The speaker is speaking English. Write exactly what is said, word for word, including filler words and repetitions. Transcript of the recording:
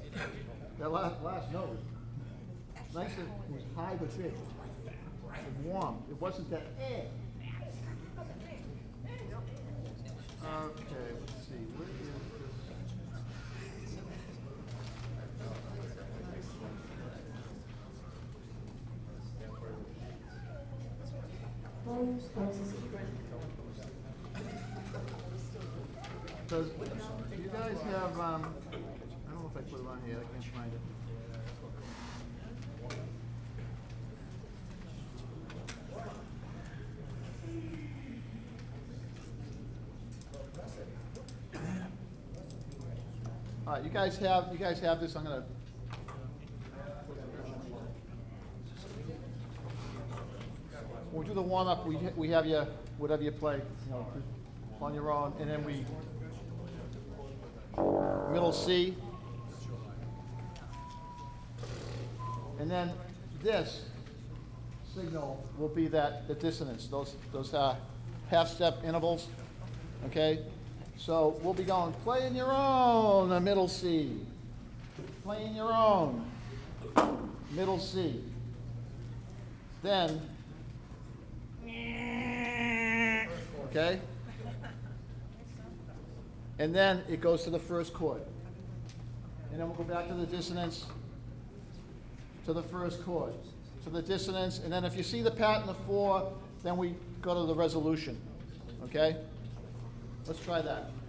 That last, last note was nice, and it was high but big. And warm. It wasn't that eh. Okay, let's see. Where is this? Does, do you guys have, um, I don't know if I put it on here, I can't find it. All right, you guys have, you guys have this, I'm gonna. When we do the warm-up, we, we have you, whatever you play, you know, on your own, and then we, middle C. And then this signal will be that, the dissonance, those, those uh, half-step intervals, okay? So we'll be going, play in your own, a middle C. Play in your own, middle C. Then, okay? And then it goes to the first chord. And then we'll go back to the dissonance, to the first chord, to the dissonance, and then if you see the pattern of four, then we go to the resolution, okay? Let's try that.